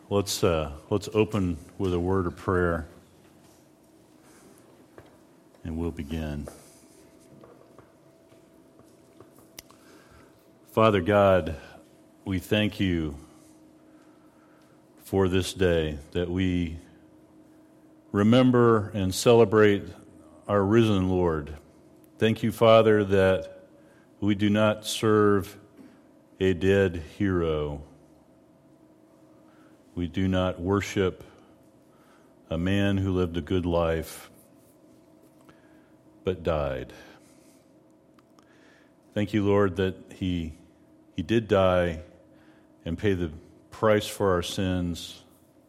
Let's open with a word of prayer, and we'll begin. Father God, we thank you for this day, that we remember and celebrate our risen Lord. Thank you, Father, that we do not serve a dead hero. We do not worship a man who lived a good life but died. Thank you, Lord, that he did die and pay the price for our sins,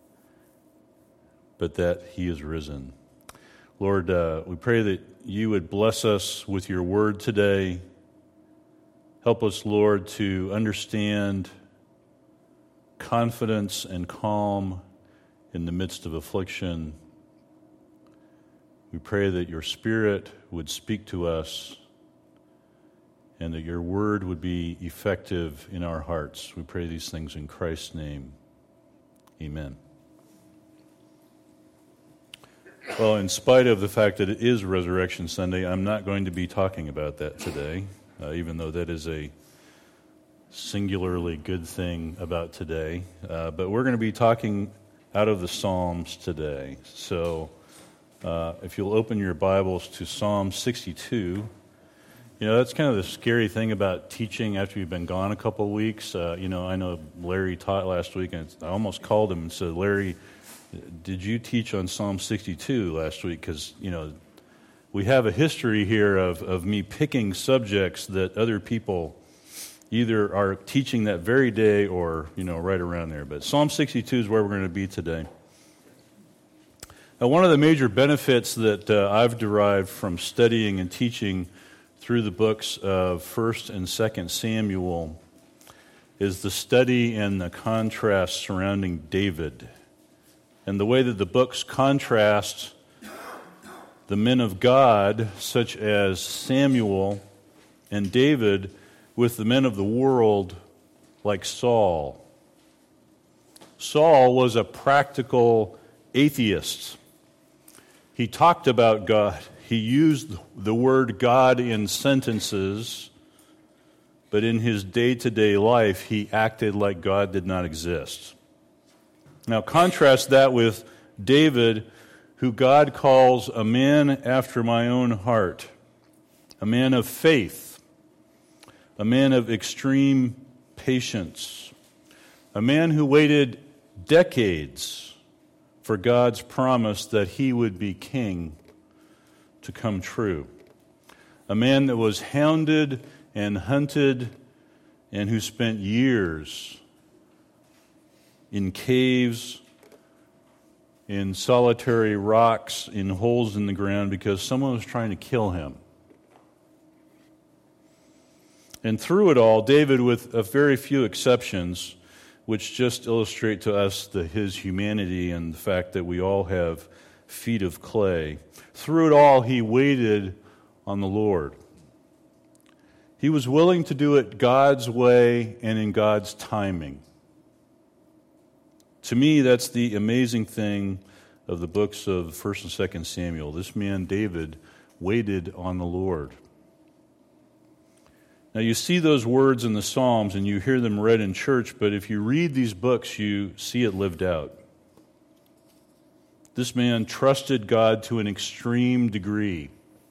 but that he is risen. Lord, we pray that you would bless us with your word today. Help us, Lord, to understand confidence and calm in the midst of affliction. We pray that your Spirit would speak to us and that your word would be effective in our hearts. We pray these things in Christ's name. Amen. Well, in spite of the fact that it is Resurrection Sunday, I'm not going to be talking about that today, even though that is a singularly good thing about today. But we're going to be talking out of the Psalms today. So if you'll open your Bibles to Psalm 62, that's kind of the scary thing about teaching after you've been gone a couple of weeks. I know Larry taught last week, and I almost called him and said, Larry, did you teach on Psalm 62 last week? Because, we have a history here of me picking subjects that other people either are teaching that very day or, right around there. But Psalm 62 is where we're going to be today. Now, one of the major benefits that I've derived from studying and teaching through the books of 1st and 2nd Samuel is the study and the contrast surrounding David and the way that the books contrast the men of God, such as Samuel and David, with the men of the world like Saul. Saul was a practical atheist. He talked about God. He used the word God in sentences, but in his day-to-day life, he acted like God did not exist. Now, contrast that with David, who God calls a man after my own heart, a man of faith, a man of extreme patience, a man who waited decades for God's promise that he would be king to come true, a man that was hounded and hunted and who spent years in caves, in solitary rocks, in holes in the ground because someone was trying to kill him. And through it all, David, with a very few exceptions, which just illustrate to us his humanity and the fact that we all have feet of clay, through it all, he waited on the Lord. He was willing to do it God's way and in God's timing. To me, that's the amazing thing of the books of 1st and 2nd Samuel. This man, David, waited on the Lord. Now, you see those words in the Psalms and you hear them read in church, but if you read these books, you see it lived out. This man trusted God to an extreme degree.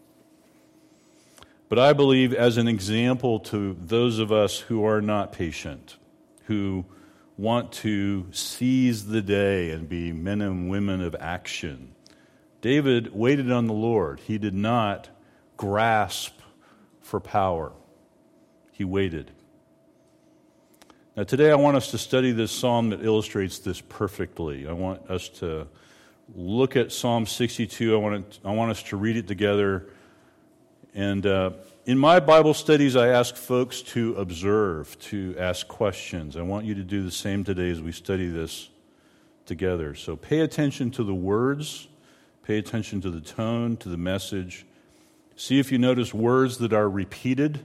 But I believe as an example to those of us who are not patient, who want to seize the day and be men and women of action, David waited on the Lord. He did not grasp for power. He waited. Now today I want us to study this psalm that illustrates this perfectly. I want us to look at Psalm 62. I want us to read it together. And in my Bible studies, I ask folks to observe, to ask questions. I want you to do the same today as we study this together. So pay attention to the words, pay attention to the tone, to the message. See if you notice words that are repeated.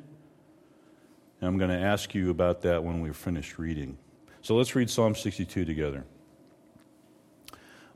And I'm going to ask you about that when we're finished reading. So let's read Psalm 62 together.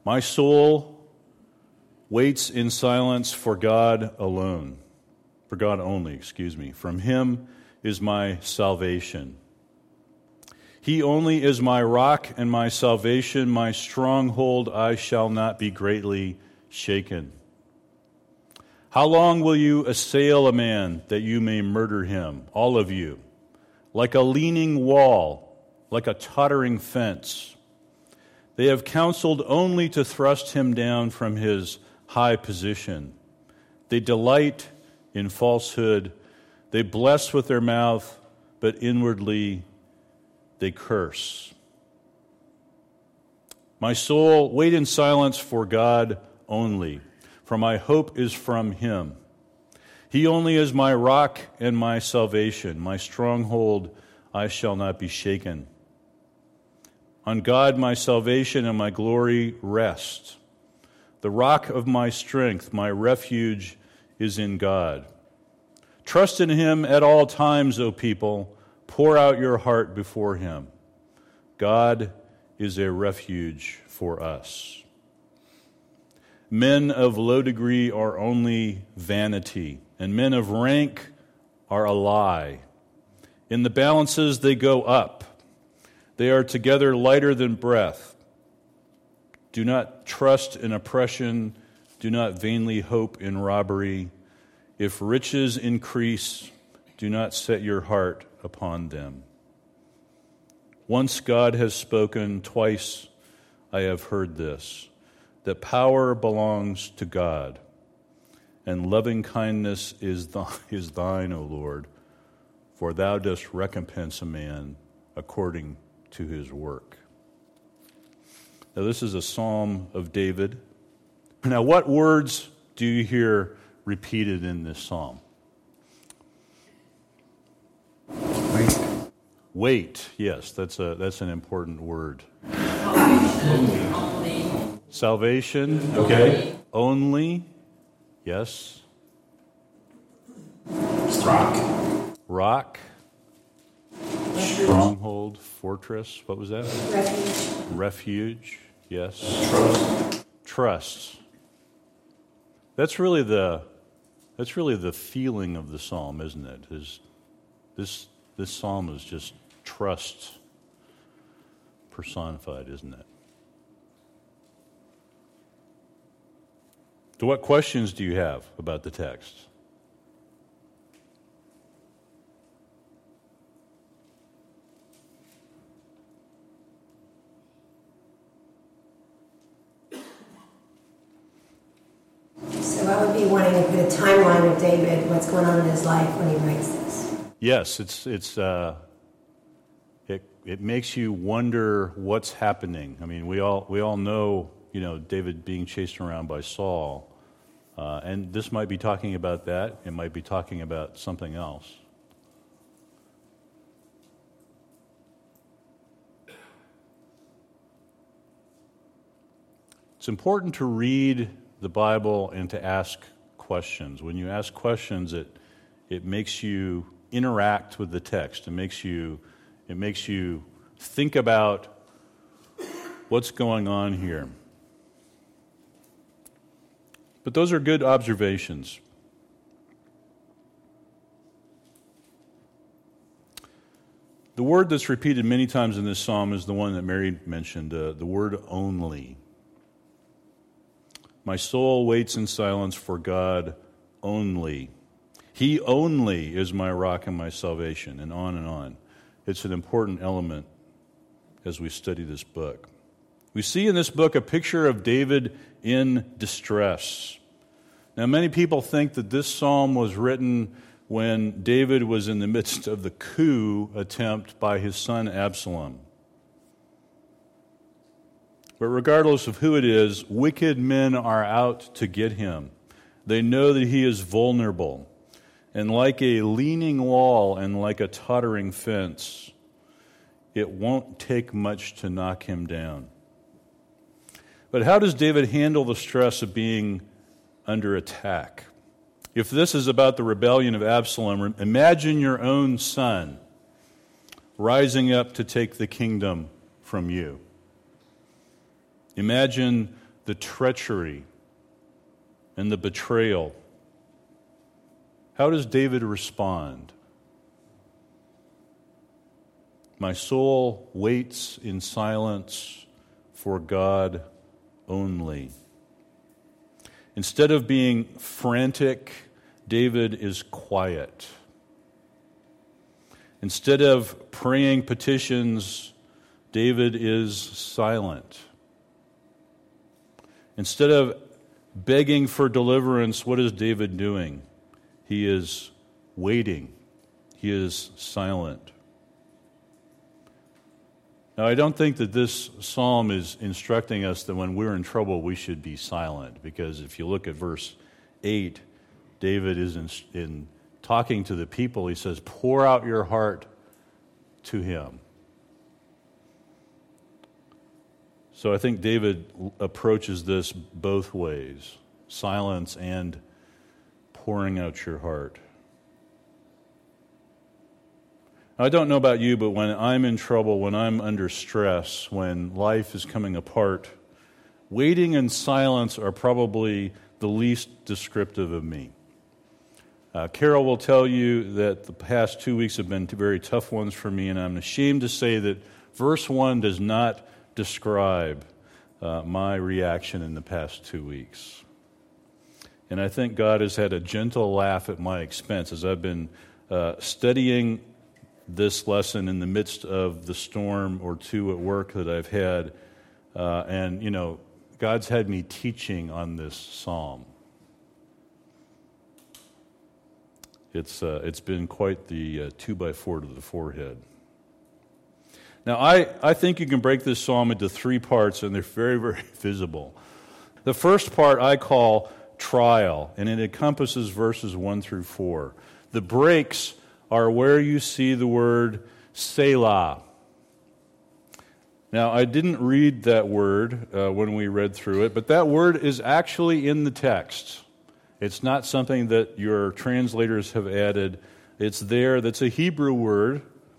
My soul waits in silence for God alone. For God only, From him is my salvation. He only is my rock and my salvation, my stronghold. I shall not be greatly shaken. How long will you assail a man that you may murder him, all of you? Like a leaning wall, like a tottering fence. They have counseled only to thrust him down from his high position. They delight in falsehood. They bless with their mouth, but inwardly they curse. My soul, wait in silence for God only, for my hope is from him. He only is my rock and my salvation, my stronghold. I shall not be shaken. On God my salvation and my glory rest. The rock of my strength, my refuge is in God. Trust in him at all times, O people. Pour out your heart before him. God is a refuge for us. Men of low degree are only vanity, and men of rank are a lie. In the balances they go up. They are together lighter than breath. Do not trust in oppression. Do not vainly hope in robbery. If riches increase, do not set your heart upon them. Once God has spoken, twice I have heard this, that power belongs to God, and loving kindness is thine, O Lord, for thou dost recompense a man according to his work. Now this is a psalm of David. Now what words do you hear repeated in this psalm? Wait. Yes, that's an important word. Salvation. Okay. Only. Yes. Rock. Stronghold. Fortress. What was that? Refuge. Yes. Trust. That's really the feeling of the psalm, isn't it? This psalm is just trust personified, isn't it? So what questions do you have about the text? So I would be wanting to put a timeline of David, what's going on in his life when he writes this. Yes, it makes you wonder what's happening. I mean, we all know, David being chased around by Saul, and this might be talking about that. It might be talking about something else. It's important to read the Bible and to ask questions. When you ask questions, it makes you interact with the text. It makes you think about what's going on here. But those are good observations. The word that's repeated many times in this psalm is the one that Mary mentioned, the word only. My soul waits in silence for God only. He only is my rock and my salvation, and on and on. It's an important element as we study this book. We see in this book a picture of David in distress. Now, many people think that this psalm was written when David was in the midst of the coup attempt by his son Absalom. But regardless of who it is, wicked men are out to get him. They know that he is vulnerable. And like a leaning wall and like a tottering fence, it won't take much to knock him down. But how does David handle the stress of being under attack? If this is about the rebellion of Absalom, imagine your own son rising up to take the kingdom from you. Imagine the treachery and the betrayal, how does David respond? My soul waits in silence for God only. Instead of being frantic, David is quiet. Instead of praying petitions, David is silent. Instead of begging for deliverance, what is David doing? He is waiting. He is silent. Now, I don't think that this psalm is instructing us that when we're in trouble, we should be silent, because if you look at verse 8, David is in talking to the people. He says, pour out your heart to him. So I think David approaches this both ways, silence and pouring out your heart. I don't know about you, but when I'm in trouble, when I'm under stress, when life is coming apart, waiting and silence are probably the least descriptive of me. Carol will tell you that the past 2 weeks have been very tough ones for me, and I'm ashamed to say that verse 1 does not describe my reaction in the past 2 weeks. And I think God has had a gentle laugh at my expense as I've been studying this lesson in the midst of the storm or two at work that I've had. And, you know, God's had me teaching on this psalm. It's been quite the 2x4 to the forehead. Now, I think you can break this psalm into 3 parts, and they're very, very visible. The first part I call trial, and it encompasses verses 1 through 4. The breaks are where you see the word Selah. Now, I didn't read that word when we read through it, but that word is actually in the text. It's not something that your translators have added. It's there. That's a Hebrew word.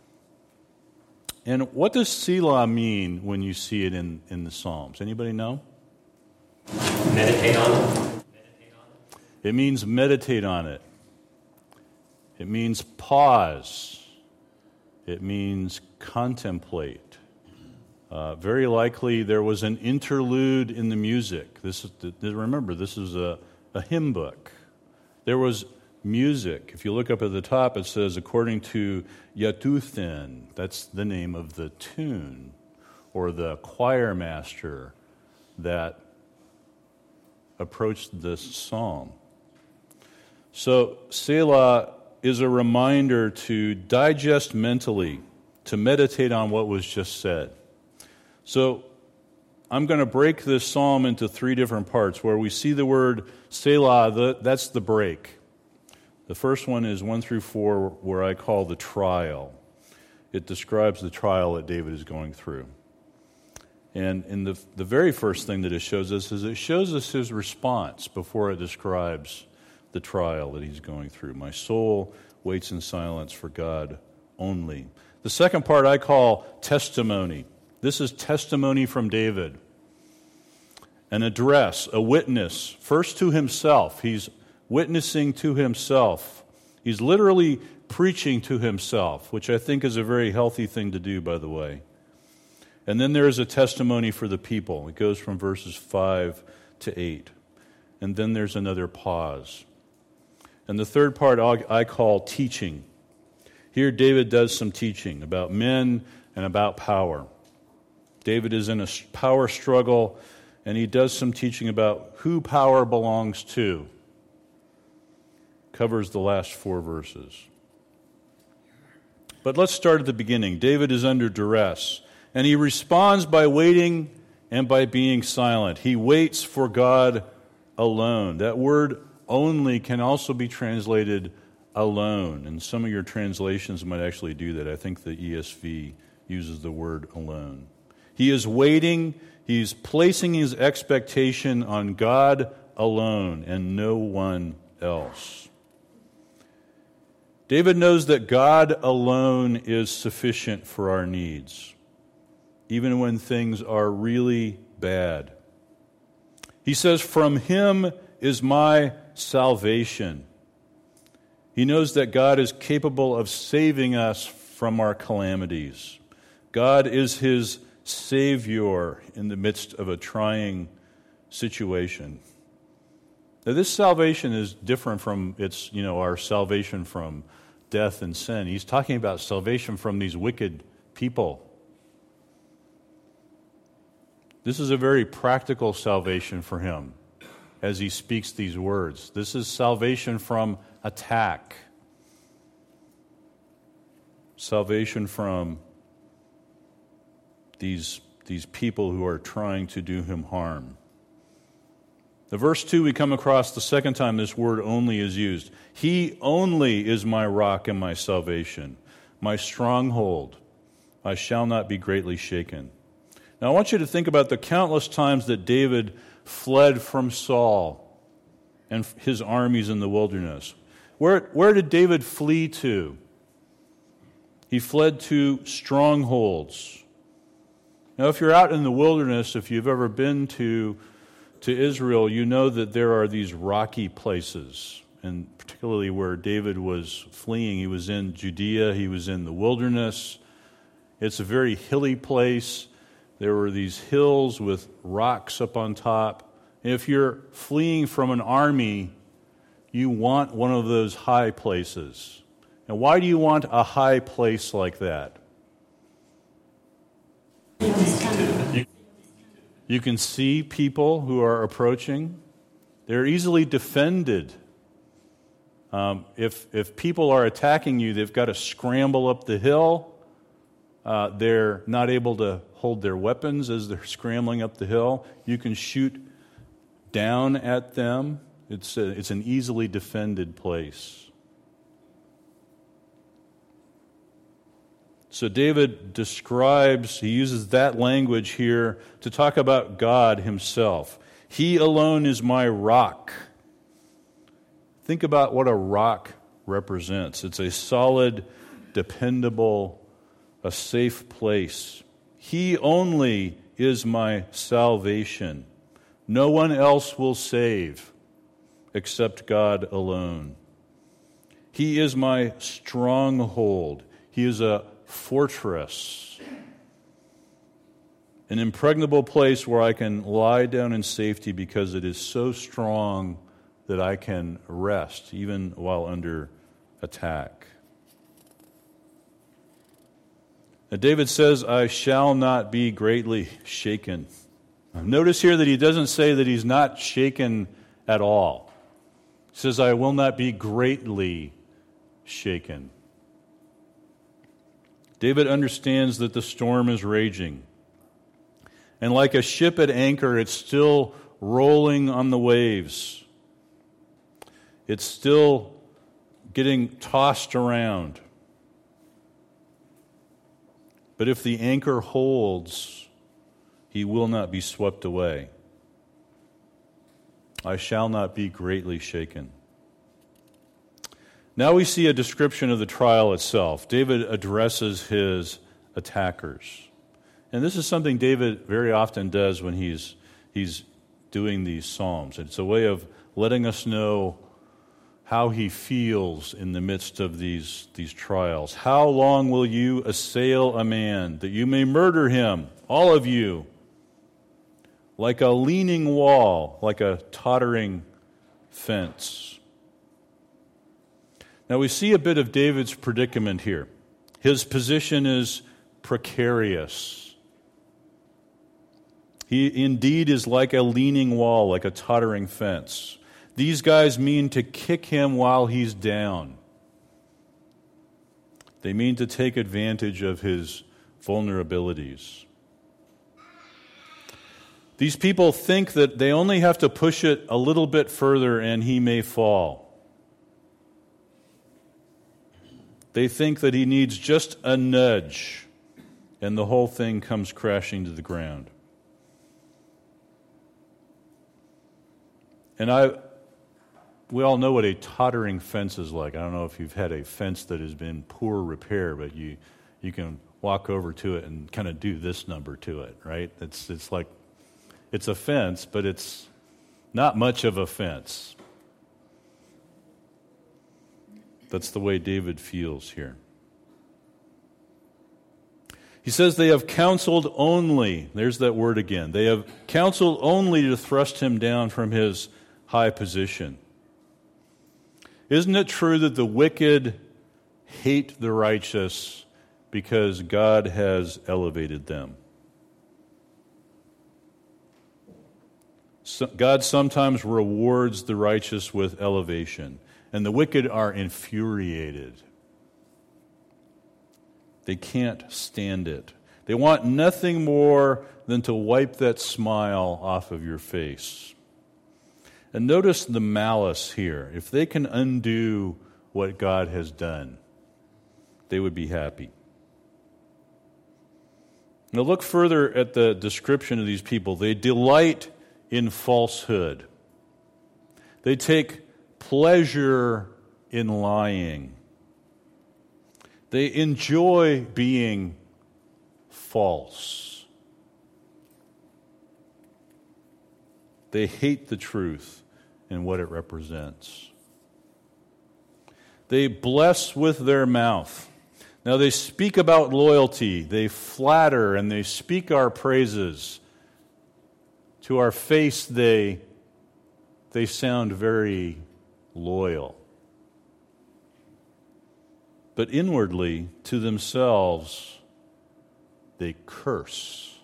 And what does Selah mean when you see it in the Psalms? Anybody know? Meditate on it. It means meditate on it. It means pause. It means contemplate. Very likely there was an interlude in the music. Remember, this is a hymn book. There was music. If you look up at the top, it says, according to Yeduthin, that's the name of the tune, or the choir master that approached this psalm. So, Selah is a reminder to digest mentally, to meditate on what was just said. So, I'm going to break this psalm into 3 different parts where we see the word Selah, that's the break. The first one is 1 through 4, where I call the trial. It describes the trial that David is going through. And in the very first thing that it shows us is it shows us his response before it describes the trial that he's going through. My soul waits in silence for God only. The second part I call testimony. This is testimony from David. An address, a witness, first to himself. He's witnessing to himself. He's literally preaching to himself, which I think is a very healthy thing to do, by the way. And then there is a testimony for the people. It goes from verses 5 to 8. And then there's another pause. And the third part I call teaching. Here David does some teaching about men and about power. David is in a power struggle, and he does some teaching about who power belongs to. Covers the last 4 verses. But let's start at the beginning. David is under duress, and he responds by waiting and by being silent. He waits for God alone. That word only can also be translated alone, and some of your translations might actually do that. I think the ESV uses the word alone. He is waiting. He's placing his expectation on God alone and no one else. David knows that God alone is sufficient for our needs, even when things are really bad. He says, "From him is my salvation." He knows that God is capable of saving us from our calamities. God is his Savior in the midst of a trying situation. Now, this salvation is different from our salvation from death and sin. He's talking about salvation from these wicked people. This is a very practical salvation for him as he speaks these words. This is salvation from attack. Salvation from these people who are trying to do him harm. The verse 2, we come across the second time this word "only" is used. He only is my rock and my salvation, my stronghold. I shall not be greatly shaken. Now I want you to think about the countless times that David fled from Saul and his armies in the wilderness. Where did David flee to? He fled to strongholds. Now, if you're out in the wilderness, if you've ever been to Israel, you know that there are these rocky places, and particularly where David was fleeing. He was in Judea, he was in the wilderness. It's a very hilly place. There were these hills with rocks up on top. And if you're fleeing from an army, you want one of those high places. And why do you want a high place like that? You can see people who are approaching. They're easily defended. If people are attacking you, they've got to scramble up the hill. They're not able to hold their weapons as they're scrambling up the hill. You can shoot down at them. It's an easily defended place. So David he uses that language here to talk about God himself. He alone is my rock. Think about what a rock represents. It's a solid, dependable, a safe place. He only is my salvation. No one else will save except God alone. He is my stronghold. He is a fortress, an impregnable place where I can lie down in safety because it is so strong that I can rest even while under attack. Now, David says, I shall not be greatly shaken. Notice here that he doesn't say that he's not shaken at all. He says, I will not be greatly shaken. David understands that the storm is raging. And like a ship at anchor, it's still rolling on the waves. It's still getting tossed around. But if the anchor holds, he will not be swept away. I shall not be greatly shaken. Now we see a description of the trial itself. David addresses his attackers. And this is something David very often does when he's doing these psalms. It's a way of letting us know how he feels in the midst of these trials. How long will you assail a man that you may murder him, all of you, like a leaning wall, like a tottering fence? Now we see a bit of David's predicament here. His position is precarious. He indeed is like a leaning wall, like a tottering fence. These guys mean to kick him while he's down. They mean to take advantage of his vulnerabilities. These people think that they only have to push it a little bit further and he may fall. They think that he needs just a nudge and the whole thing comes crashing to the ground. And we all know what a tottering fence is like. I don't know if you've had a fence that has been poor repair, but you can walk over to it and kind of do this number to it, right? It's like, it's a fence, but it's Not much of a fence. That's the way David feels here. He says they have counseled only, there's that word again, they have counseled only to thrust him down from his high position. Isn't it true that the wicked hate the righteous because God has elevated them? God sometimes rewards the righteous with elevation, and the wicked are infuriated. They can't stand it. They want nothing more than to wipe that smile off of your face. And notice the malice here. If they can undo what God has done, they would be happy. Now look further at the description of these people. They delight in falsehood. They take pleasure in lying. They enjoy being false. They hate the truth and what it represents. They bless with their mouth. Now they speak about loyalty, they flatter, and they speak our praises. To our face, they sound very loyal. But inwardly, to themselves, they curse.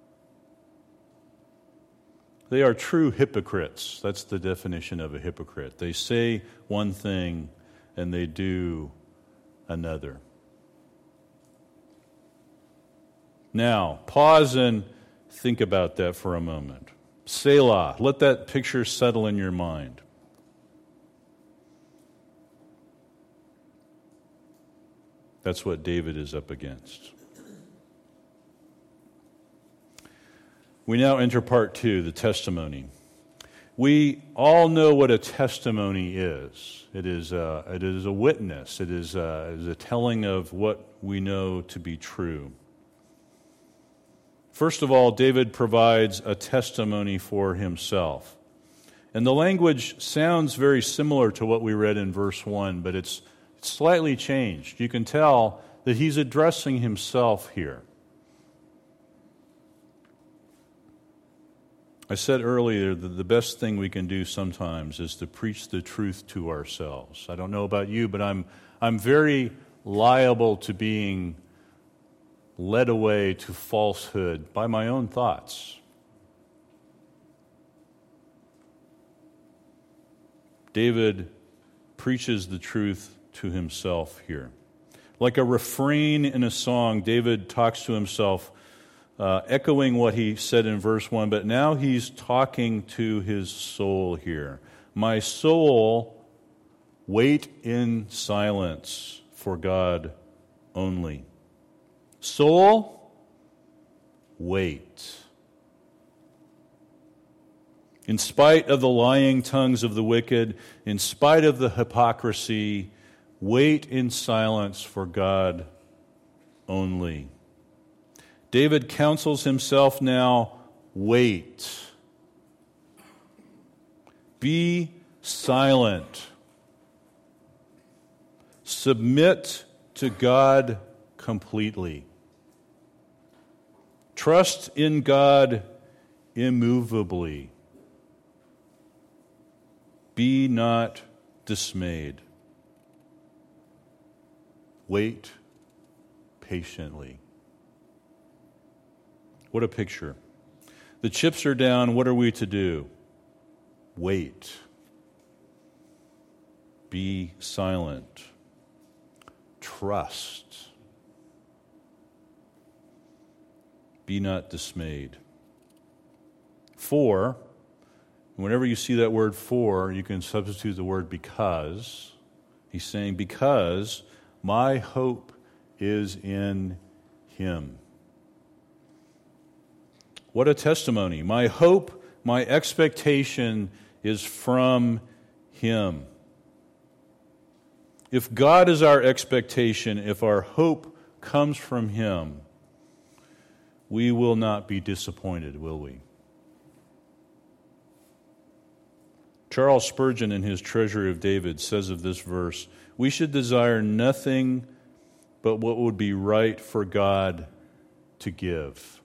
They are true hypocrites. That's the definition of a hypocrite. They say one thing and they do another. Now, pause and think about that for a moment. Selah. Let that picture settle in your mind. That's what David is up against. We now enter part 2, the testimony. We all know what a testimony is. It is a witness. It is a telling of what we know to be true. First of all, David provides a testimony for himself. And the language sounds very similar to what we read in verse 1, but it's slightly changed. You can tell that he's addressing himself here. I said earlier that the best thing we can do sometimes is to preach the truth to ourselves. I don't know about you, but I'm very liable to being led away to falsehood by my own thoughts. David preaches the truth to himself here. Like a refrain in a song, David talks to himself, echoing what he said in verse 1, but now he's talking to his soul here. My soul, wait in silence for God only. Soul, wait. In spite of the lying tongues of the wicked, in spite of the hypocrisy, wait in silence for God only. David counsels himself now, wait. Be silent. Submit to God completely. Trust in God immovably. Be not dismayed. Wait patiently. What a picture. The chips are down. What are we to do? Wait. Be silent. Trust. Be not dismayed. For, whenever you see that word for, you can substitute the word because. He's saying, because my hope is in Him. What a testimony. My hope, my expectation is from Him. If God is our expectation, if our hope comes from Him, we will not be disappointed, will we? Charles Spurgeon, in his Treasury of David, says of this verse, "We should desire nothing but what would be right for God to give."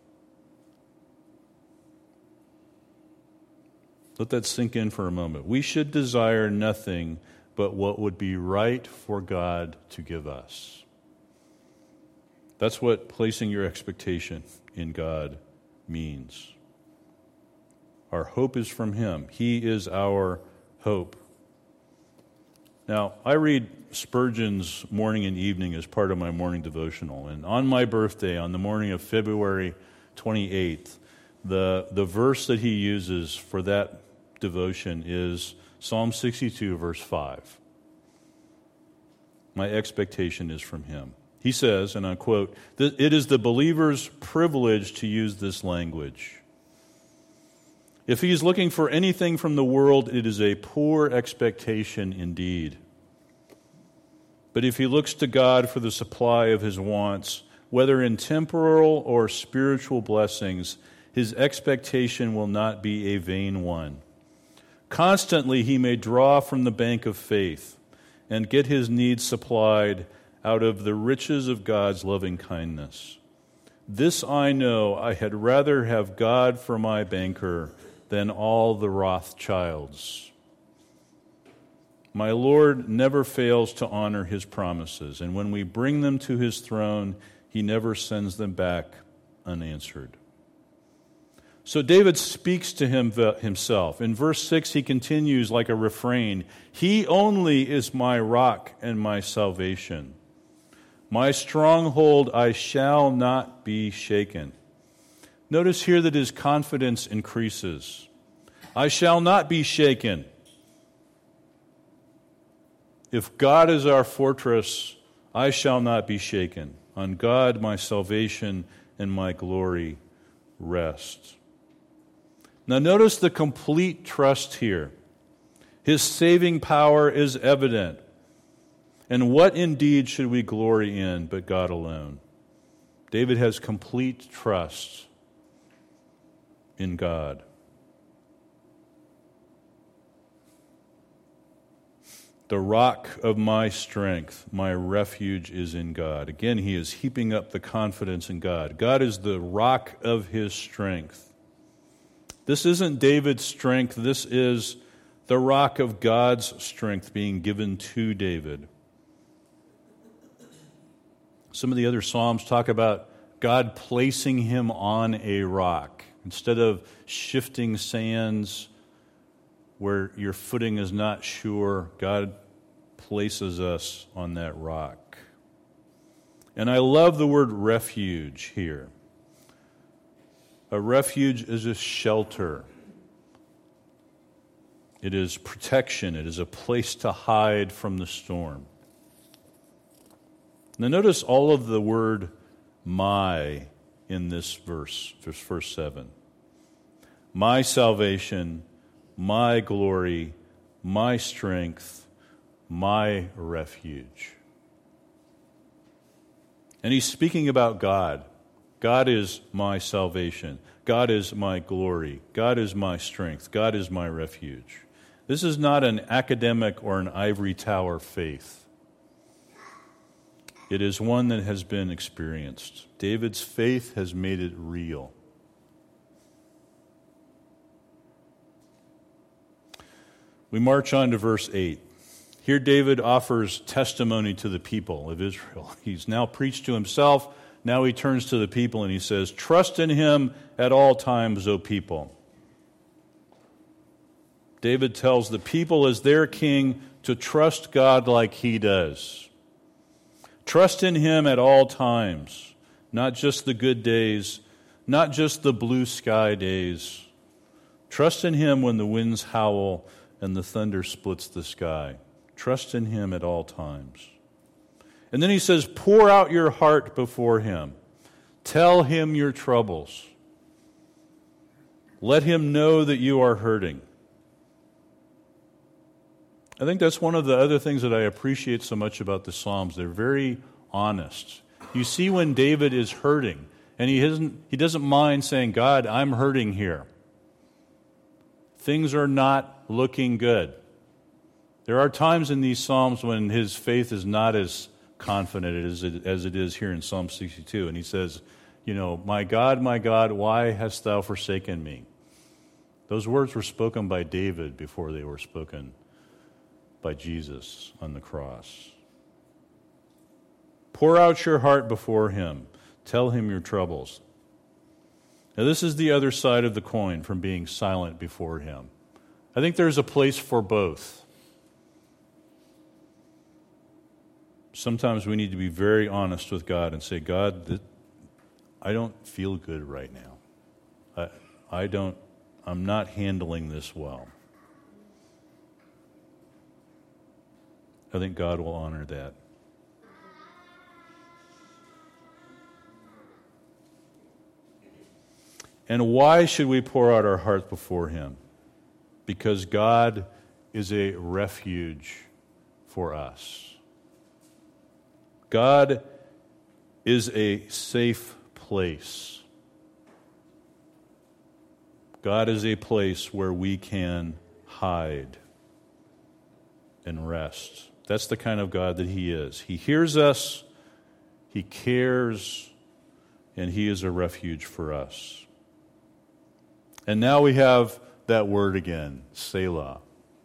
Let that sink in for a moment. We should desire nothing but what would be right for God to give us. That's what placing your expectation in God means. Our hope is from Him. He is our hope. Now, I read Spurgeon's morning and evening as part of my morning devotional. And on my birthday, on the morning of February 28th, the verse that he uses for that devotion is Psalm 62, verse 5. My expectation is from Him. He says, and I quote, "It is the believer's privilege to use this language. If he is looking for anything from the world, it is a poor expectation indeed. But if he looks to God for the supply of his wants, whether in temporal or spiritual blessings, his expectation will not be a vain one. Constantly he may draw from the bank of faith and get his needs supplied out of the riches of God's loving kindness. This I know, I had rather have God for my banker than all the Rothschilds. My Lord never fails to honor His promises, and when we bring them to His throne, He never sends them back unanswered." So David speaks to himself. In verse 6, he continues like a refrain, "He only is my rock and my salvation. My stronghold, I shall not be shaken." Notice here that his confidence increases. I shall not be shaken. If God is our fortress, I shall not be shaken. On God my salvation and my glory rest. Now notice the complete trust here. His saving power is evident. And what indeed should we glory in but God alone? David has complete trust in God. The rock of my strength, my refuge is in God. Again, he is heaping up the confidence in God. God is the rock of his strength. This isn't David's strength. This is the rock of God's strength being given to David. Some of the other Psalms talk about God placing him on a rock. Instead of shifting sands where your footing is not sure, God places us on that rock. And I love the word refuge here. A refuge is a shelter. It is protection. It is a place to hide from the storm. Now notice all of the word my in this verse 7. My salvation, my glory, my strength, my refuge. And he's speaking about God. God is my salvation. God is my glory. God is my strength. God is my refuge. This is not an academic or an ivory tower faith. It is one that has been experienced. David's faith has made it real. We march on to verse 8. Here David offers testimony to the people of Israel. He's now preached to himself. Now he turns to the people and he says, "Trust in him at all times, O people." David tells the people as their king to trust God like he does. Trust in him at all times, not just the good days, not just the blue sky days. Trust in him when the winds howl and the thunder splits the sky. Trust in him at all times. And then he says, pour out your heart before him. Tell him your troubles. Let him know that you are hurting. I think that's one of the other things that I appreciate so much about the Psalms. They're very honest. You see when David is hurting, and he doesn't mind saying, "God, I'm hurting here. things are not looking good. There are times in these Psalms when his faith is not as confident as it is here in Psalm 62. And he says, my God, why hast thou forsaken me? Those words were spoken by David before they were spoken by Jesus on the cross. Pour out your heart before him. Tell him your troubles. Now, this is the other side of the coin from being silent before him. I think there's a place for both. Sometimes we need to be very honest with God and say, God, I don't feel good right now. I'm not handling this well. I think God will honor that. And why should we pour out our hearts before him? Because God is a refuge for us. God is a safe place. God is a place where we can hide and rest. That's the kind of God that he is. He hears us, he cares, and he is a refuge for us. And now we have that word again, Selah.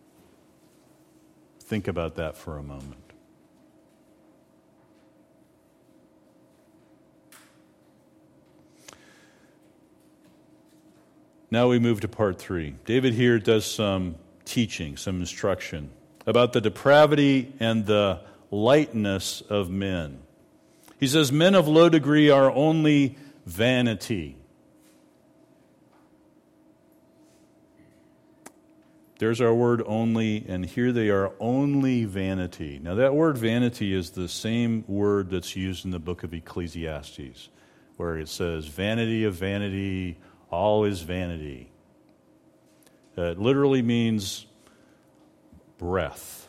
Think about that for a moment. Now we move to part 3. David here does some teaching, some instruction about the depravity and the lightness of men. He says, men of low degree are only vanity. There's our word only, and here they are only vanity. Now that word vanity is the same word that's used in the book of Ecclesiastes, where it says, vanity of vanity, all is vanity. It literally means breath.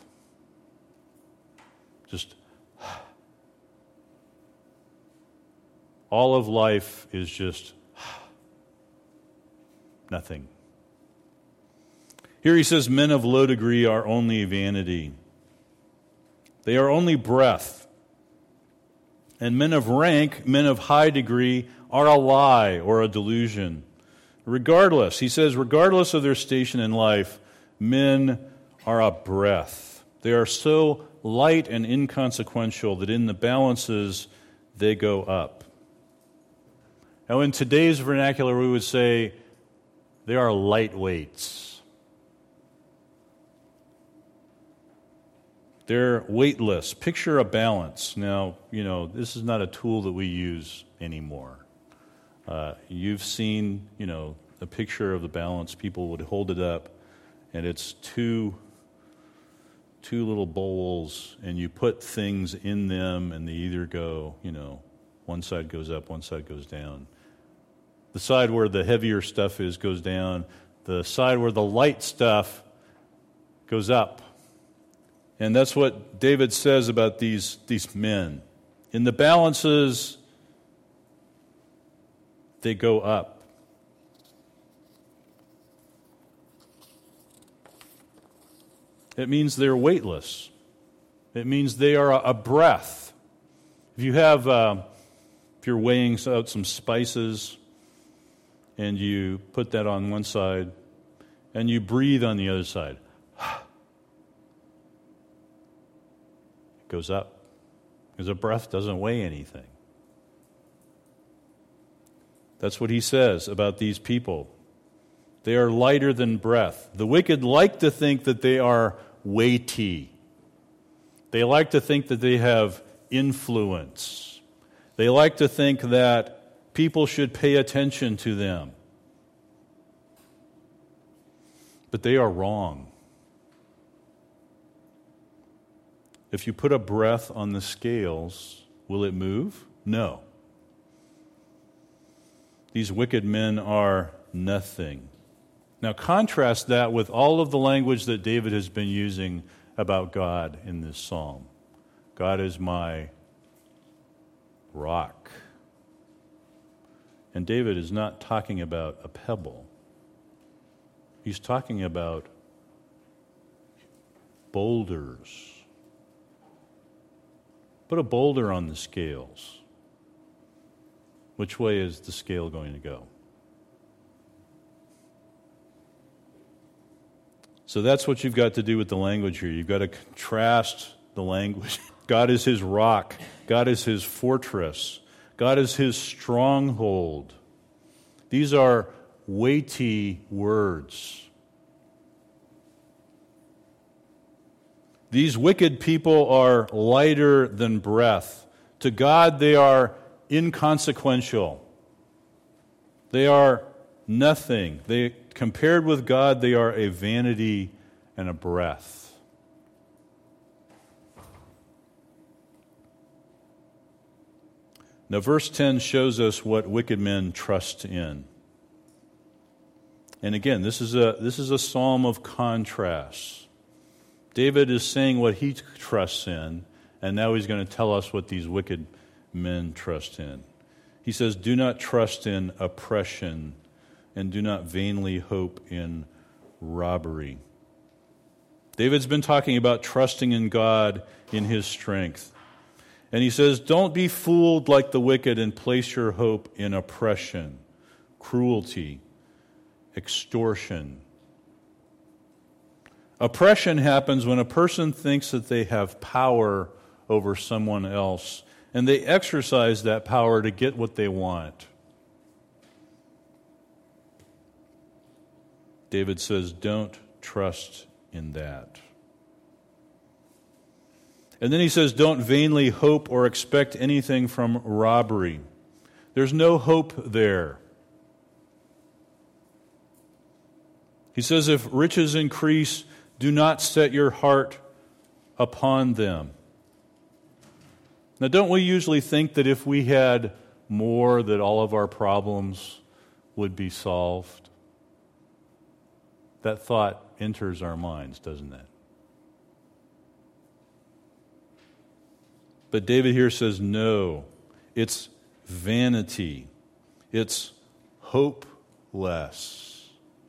Just all of life is just nothing. Here he says, men of low degree are only vanity. They are only breath. And men of rank, men of high degree, are a lie or a delusion. Regardless, he says, regardless of their station in life, men are a breath. They are so light and inconsequential that in the balances, they go up. Now, in today's vernacular, we would say they are lightweights. They're weightless. Picture a balance. Now, this is not a tool that we use anymore. You've seen, a picture of the balance. People would hold it up, and it's two little bowls, and you put things in them, and they either go, one side goes up, one side goes down. The side where the heavier stuff is goes down. The side where the light stuff goes up. And that's what David says about these men. In the balances, they go up. It means they're weightless. It means they are a breath. If you're weighing out some spices and you put that on one side and you breathe on the other side, goes up, because a breath doesn't weigh anything. That's what he says about these people. They are lighter than breath. The wicked like to think that they are weighty. They like to think that they have influence. They like to think that people should pay attention to them. But they are wrong. If you put a breath on the scales, will it move? No. These wicked men are nothing. Now contrast that with all of the language that David has been using about God in this psalm. God is my rock. And David is not talking about a pebble. He's talking about boulders. Put a boulder on the scales. Which way is the scale going to go? So that's what you've got to do with the language here. You've got to contrast the language. God is his rock. God is his fortress. God is his stronghold. These are weighty words. These wicked people are lighter than breath. To God, they are inconsequential. They are nothing. Compared with God, they are a vanity and a breath. Now, verse 10 shows us what wicked men trust in. And again, this is a psalm of contrasts. David is saying what he trusts in, and now he's going to tell us what these wicked men trust in. He says, "Do not trust in oppression, and do not vainly hope in robbery." David's been talking about trusting in God in his strength. And he says, don't be fooled like the wicked and place your hope in oppression, cruelty, extortion. Oppression happens when a person thinks that they have power over someone else, and they exercise that power to get what they want. David says, don't trust in that. And then he says, don't vainly hope or expect anything from robbery. There's no hope there. He says, if riches increase, do not set your heart upon them. Now, don't we usually think that if we had more, that all of our problems would be solved? That thought enters our minds, doesn't it? But David here says, no, it's vanity. It's hopeless.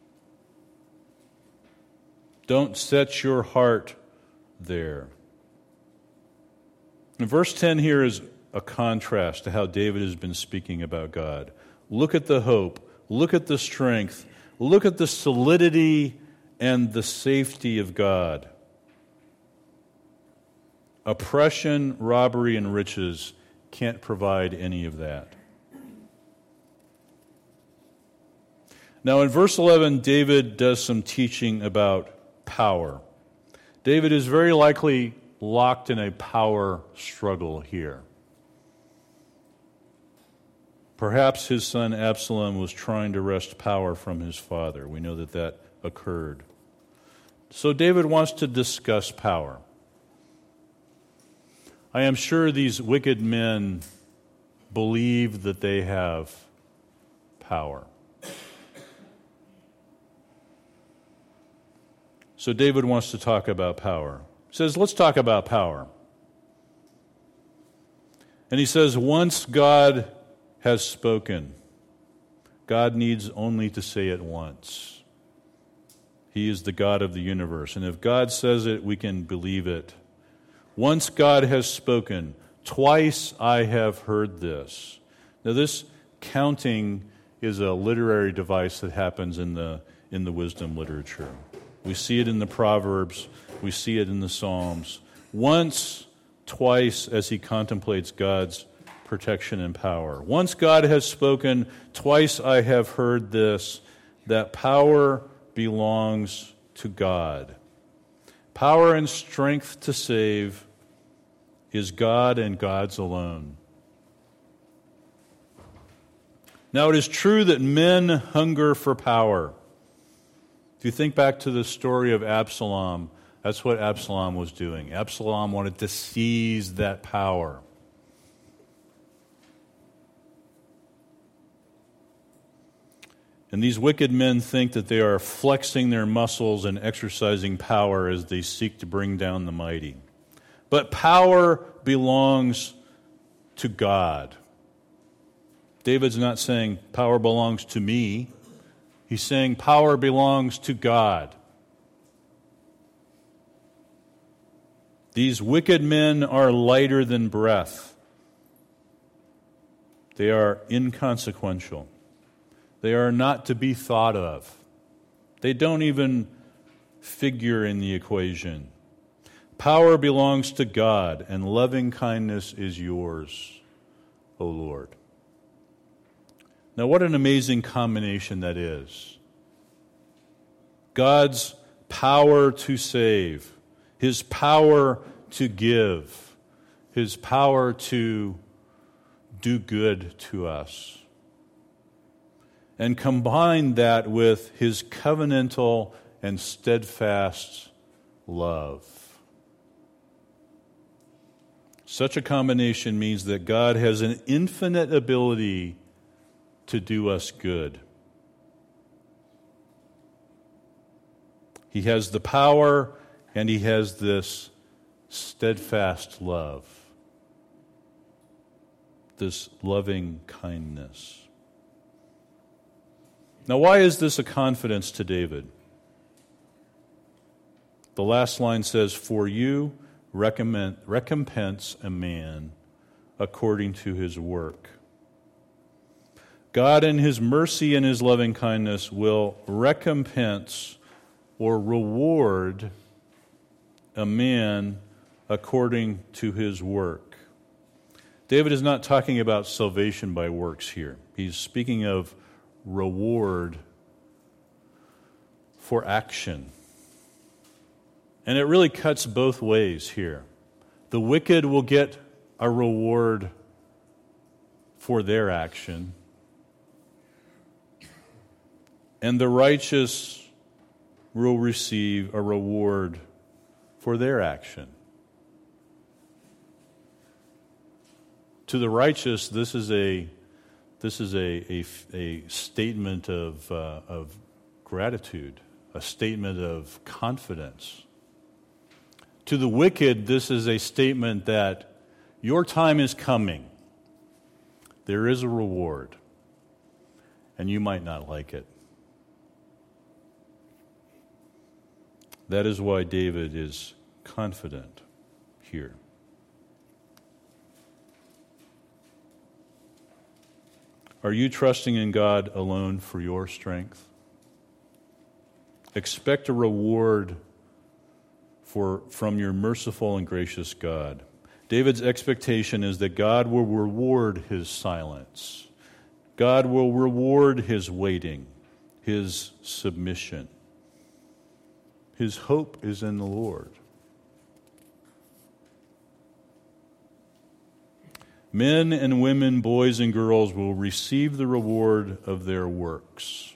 Don't set your heart there. And verse 10 here is a contrast to how David has been speaking about God. Look at the hope. Look at the strength. Look at the solidity and the safety of God. Oppression, robbery, and riches can't provide any of that. Now, in verse 11, David does some teaching about power. David is very likely locked in a power struggle here. Perhaps his son Absalom was trying to wrest power from his father. We know that occurred. So David wants to discuss power. I am sure these wicked men believe that they have power. So David wants to talk about power. He says, let's talk about power. And he says, once God has spoken, God needs only to say it once. He is the God of the universe. And if God says it, we can believe it. Once God has spoken, twice I have heard this. Now this counting is a literary device that happens in the wisdom literature. We see it in the Proverbs. We see it in the Psalms. Once, twice, as he contemplates God's protection and power. Once God has spoken, twice I have heard this, that power belongs to God. Power and strength to save is God and God's alone. Now, it is true that men hunger for power. If you think back to the story of Absalom, that's what Absalom was doing. Absalom wanted to seize that power. And these wicked men think that they are flexing their muscles and exercising power as they seek to bring down the mighty. But power belongs to God. David's not saying power belongs to me. He's saying power belongs to God. These wicked men are lighter than breath. They are inconsequential. They are not to be thought of. They don't even figure in the equation. Power belongs to God, and loving kindness is yours, O Lord. Now, what an amazing combination that is. God's power to save, His power to give, His power to do good to us. And combine that with His covenantal and steadfast love. Such a combination means that God has an infinite ability to do us good. He has the power, and He has this steadfast love, this loving kindness. Now, why is this a confidence to David? The last line says, "For you recompense a man according to his work." God in His mercy and His loving kindness will recompense or reward a man according to his work. David is not talking about salvation by works here. He's speaking of reward for action. And it really cuts both ways here. The wicked will get a reward for their action, and the righteous will receive a reward for their action. To the righteous, this is a statement of gratitude, a statement of confidence. To the wicked, this is a statement that your time is coming. There is a reward, and you might not like it. That is why David is confident here. Are you trusting in God alone for your strength? Expect a reward from your merciful and gracious God. David's expectation is that God will reward his silence. God will reward his waiting, his submission. His hope is in the Lord. Men and women, boys and girls will receive the reward of their works.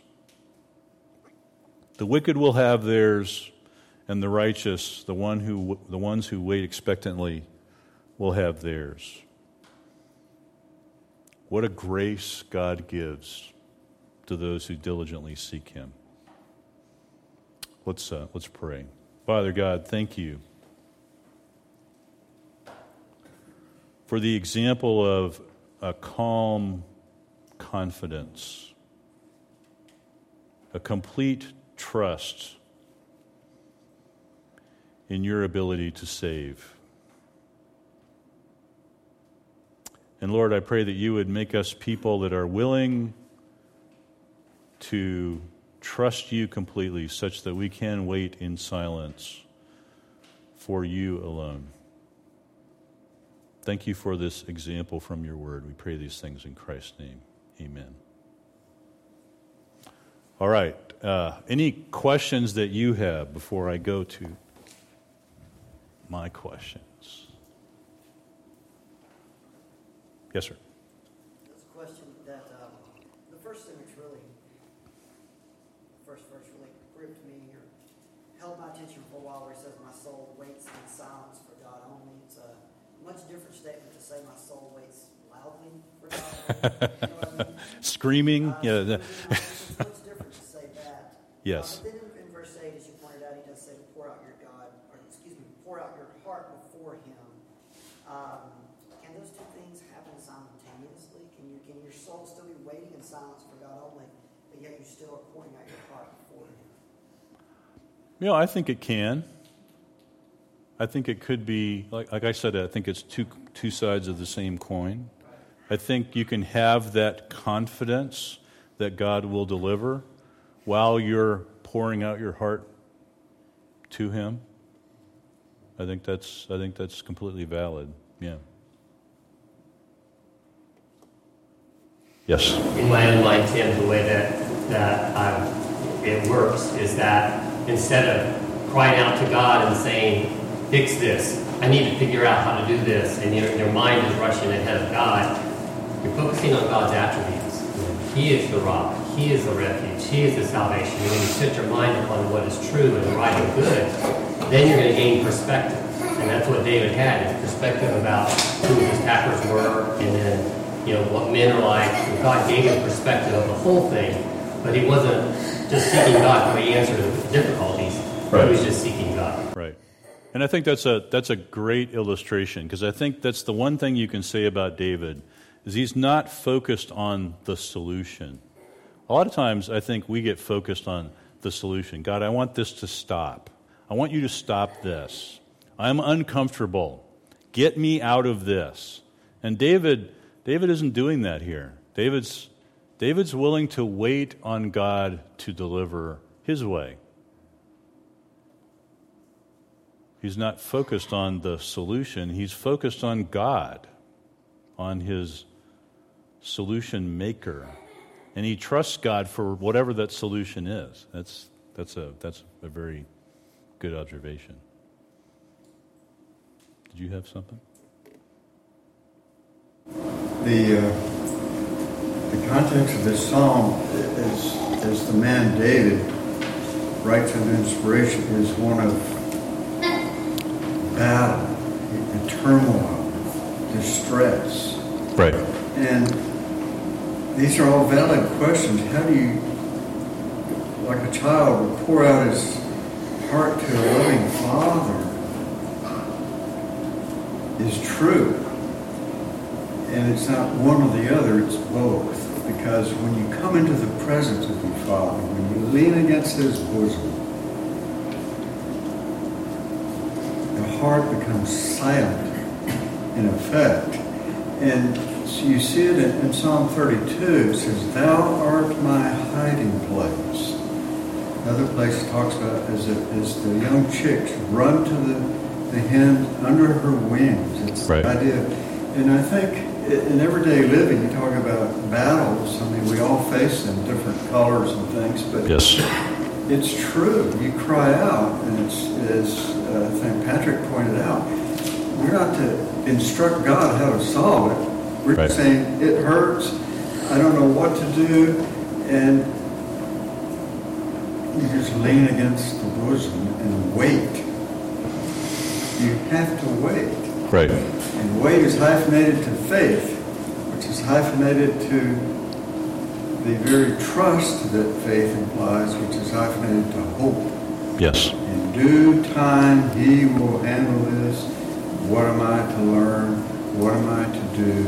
The wicked will have theirs, and the righteous, the ones who wait expectantly, will have theirs. What a grace God gives to those who diligently seek Him. Let's pray. Father God, thank you for the example of a calm confidence, a complete trust in your ability to save. And Lord, I pray that you would make us people that are willing to trust you completely, such that we can wait in silence for you alone. Thank you for this example from your word. We pray these things in Christ's name. Amen. All right. Any questions that you have before I go to my questions? Yes, sir. It's a question that the first thing that's really, first verse really gripped me or held my attention for a while, where it says, "My soul waits in silence for God only." It's a much different statement to say, "My soul waits loudly for God only." You know what I mean? Screaming? Yeah. It's much different to say that. Yes. But then in verse 8, as you pointed out, he does say to pour out your heart before Him. Can those two things happen simultaneously? Can your soul still be waiting in silence for God only, but but yet you still are pouring out your heart before him? I think it can. I think it could be, like I said, I think it's two sides of the same coin. I think you can have that confidence that God will deliver while you're pouring out your heart to him. I think that's completely valid. Yeah. Yes. In my own mind, Tim, the way that it works is that instead of crying out to God and saying, "Fix this. I need to figure out how to do this," and your mind is rushing ahead of God, you're focusing on God's attributes. He is the rock. He is the refuge. He is the salvation. And when you set your mind upon what is true and right and good, then you're going to gain perspective. And that's what David had, his perspective about who his attackers were, and then what men are like. And God gave him perspective of the whole thing, but he wasn't just seeking God for the answer to the difficulties. Right. He was just seeking God. Right. And I think that's a great illustration, because I think that's the one thing you can say about David is he's not focused on the solution. A lot of times I think we get focused on the solution. God, I want this to stop. I want you to stop this. I'm uncomfortable. Get me out of this. And David isn't doing that here. David's willing to wait on God to deliver his way. He's not focused on the solution. He's focused on God, on his solution maker. And he trusts God for whatever that solution is. That's a very good observation. Did you have something? The context of this psalm is the man David writes of inspiration is one of battle, and turmoil, distress. Right. And these are all valid questions. How do you, like a child, would pour out his heart to a loving father is true. And it's not one or the other, it's both. Because when you come into the presence of your Father, when you lean against his bosom, the heart becomes silent, in effect. And so you see it in Psalm 32. It says, "Thou art my hiding place." Another place it talks about as the young chicks run to the hen under her wings. It's right. The idea. And I think in everyday living, you talk about battles. I mean, we all face them, different colors and things. But yes. It's true. You cry out, and it's, as I think Patrick pointed out, we're not to instruct God how to solve it. We're right. saying, it hurts, I don't know what to do, and you just lean against the bosom and wait. You have to wait. Right. And wait is hyphenated to faith, which is hyphenated to the very trust that faith implies, which is hyphenated to hope. Yes. In due time, he will handle this. What am I to learn? What am I to do?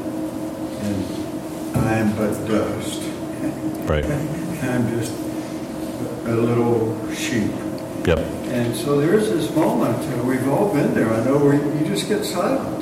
And I am but dust. Right. I'm just a little sheep. Yep. And so there's this moment, we've all been there, I know, where you just get silent.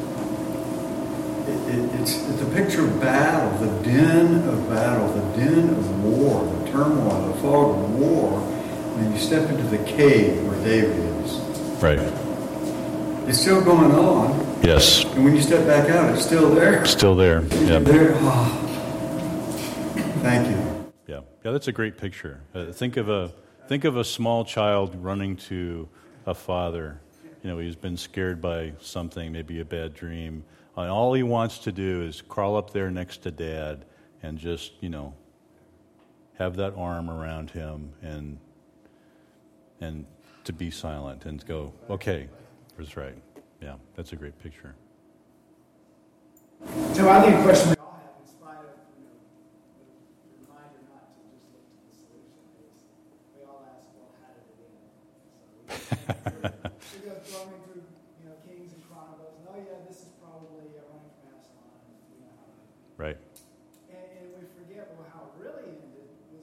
It's a picture of battle, the din of battle, the din of war, the turmoil, the fog of war. And you step into the cave where David is. Right. It's still going on. Yes. And when you step back out, it's still there. Still there. Yeah. There. Oh. Thank you. Yeah. Yeah, that's a great picture. Think of a small child running to a father. He's been scared by something, maybe a bad dream. And all he wants to do is crawl up there next to Dad and just, have that arm around him and to be silent and go, okay, that's right. Yeah, that's a great picture. So I think a question we all have, in spite of the reminder not to just look to the solution, is we all ask, well, how did it end? So we go throwing through Kings and Chronicles, and oh yeah, this is probably a running from Absalom. Right. And we forget how it really ended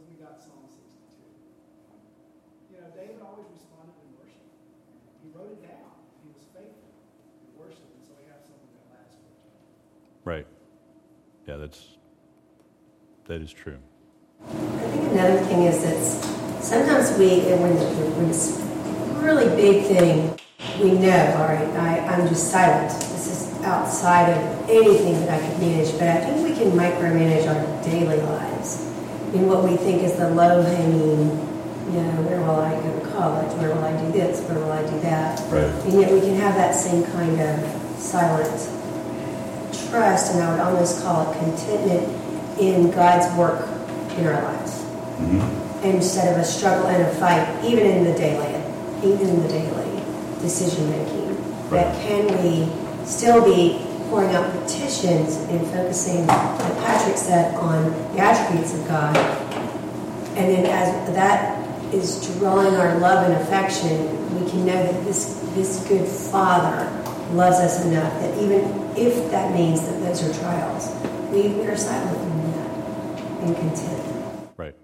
always responded in worship. He wrote it down. He was faithful in worship, and so we have something that lasts for eternity. Right. Yeah, that is true. I think another thing is that sometimes when it's a really big thing, we know, all right, I'm just silent. This is outside of anything that I could manage. But I think we can micromanage our daily lives in what we think is the low-hanging, where will I go to college? Where will I do this? Where will I do that? Right. And yet we can have that same kind of silent trust, and I would almost call it contentment in God's work in our lives. Mm-hmm. Instead of a struggle and a fight, even in the daily decision making. Right. That can we still be pouring out petitions and focusing, like Patrick said, on the attributes of God. And then as that is drawing our love and affection, we can know that this good Father loves us enough that even if that means that those are trials, we are silent in that and content. Right.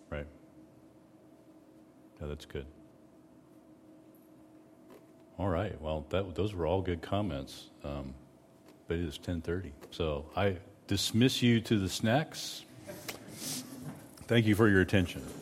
Yeah, that's good. All right. Well, those were all good comments. But it is 10:30, so I dismiss you to the snacks. Thank you for your attention.